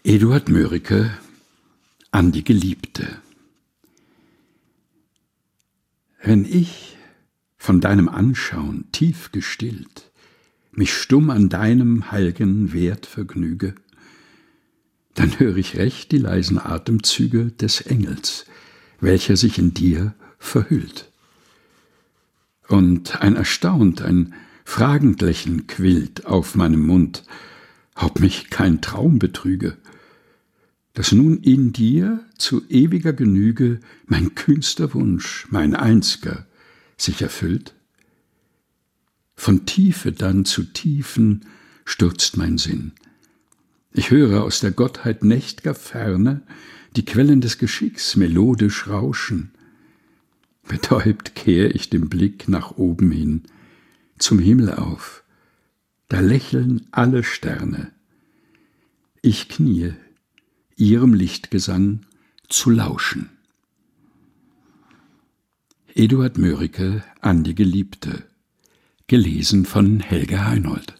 Eduard Mörike an die Geliebte. Wenn ich, von deinem Anschauen tief gestillt, mich stumm an deinem heilgen Wert vergnüge, dann höre ich recht die leisen Atemzüge des Engels, welcher sich in dir verhüllt. Und ein erstaunt, ein fragend Lächeln quillt auf meinem Mund, ob mich kein Traum betrüge, dass nun in dir zu ewiger Genüge mein kühnster Wunsch, mein einzger, sich erfüllt? Von Tiefe dann zu Tiefen stürzt mein Sinn. Ich höre aus der Gottheit nächt'ger Ferne die Quellen des Geschicks melodisch rauschen. Betäubt kehr ich den Blick nach oben hin, zum Himmel auf, da lächeln alle Sterne. Ich kniee, ihrem Lichtgesang zu lauschen. Eduard Mörike an die Geliebte, gelesen von Helge Heinold.